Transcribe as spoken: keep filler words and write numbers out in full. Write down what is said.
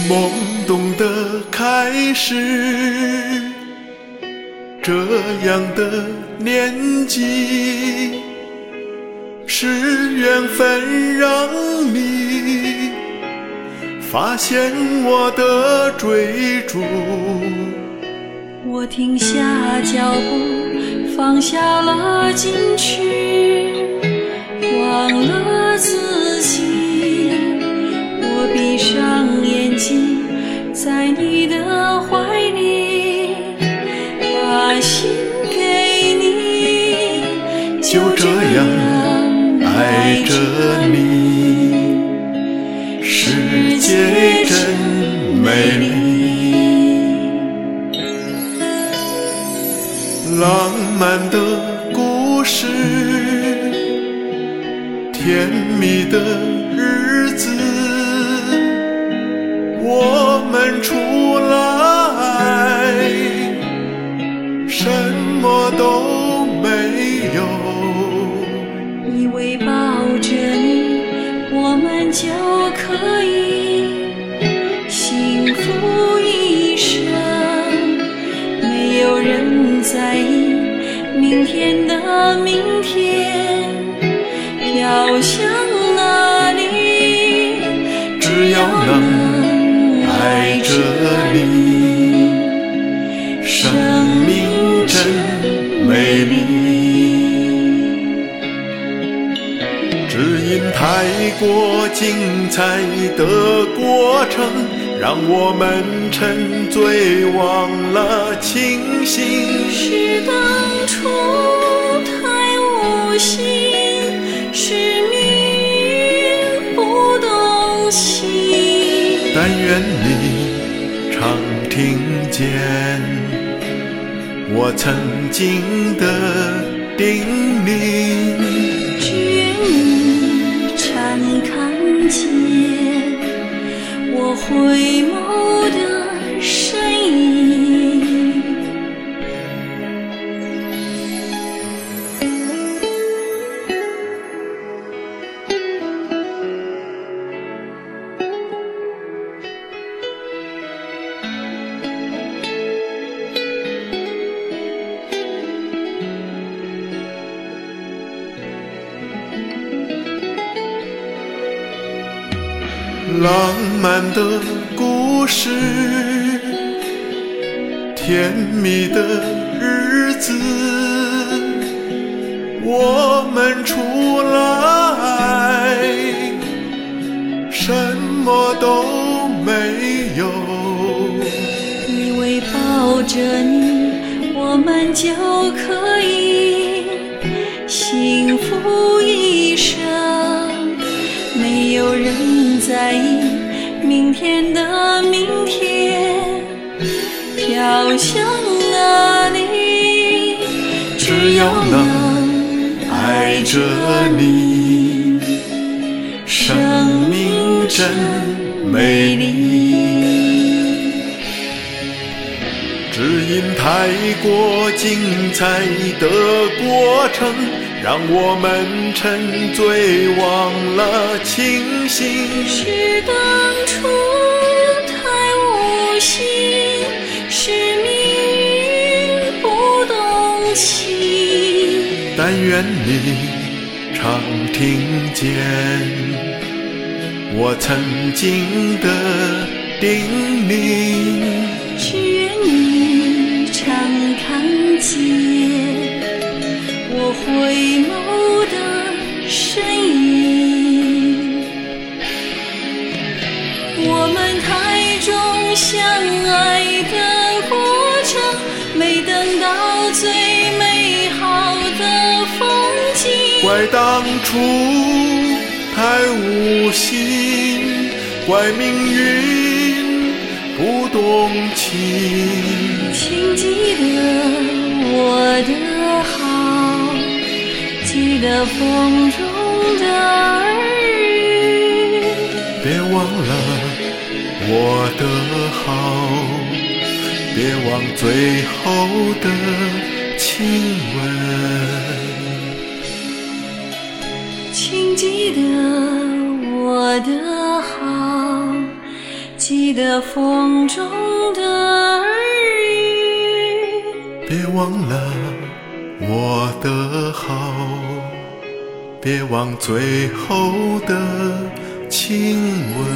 懵懂的开始，这样的年纪，是缘分让你发现我的追逐。 我停下脚步，放下了矜持，忘了自己。我闭上眼睛，在你的怀里，把心给你， 就这样爱着你，世界真美丽。浪漫的故事，甜蜜的日子，我们出来，什么都没有。 以为抱着你，我们就可以幸福一生，没有人在意明天的明天飘向哪里， 只要能爱着你，生命真美丽。只因太过精彩的过程，让我们沉醉忘了清醒。 是当初太无心，是命不动心。 但愿你常听见我曾经的叮咛， 只愿你常看见我回眸的身影。 浪漫的故事，甜蜜的日子，我们出来，什么都没有。 以为抱着你，我们就可以幸福一生，没有人在意明天的明天飘向哪里， 只要能爱着你，生命真美丽。只因太过精彩的过程，让我们沉醉忘了清醒。 是当初太无心，是命不动情。 但愿你常听见我曾经的叮咛， 只愿你常看见我回眸的身影。我们太重相爱的过程，没等到最美好的风景。 怪当初太无心，怪命运不动情。 请记得我的好，记得风中的耳语， 别忘了我的好，别忘最后的亲吻。 请记得我的好，记记得风中的耳语， 别忘了我的好，别忘最后的亲吻。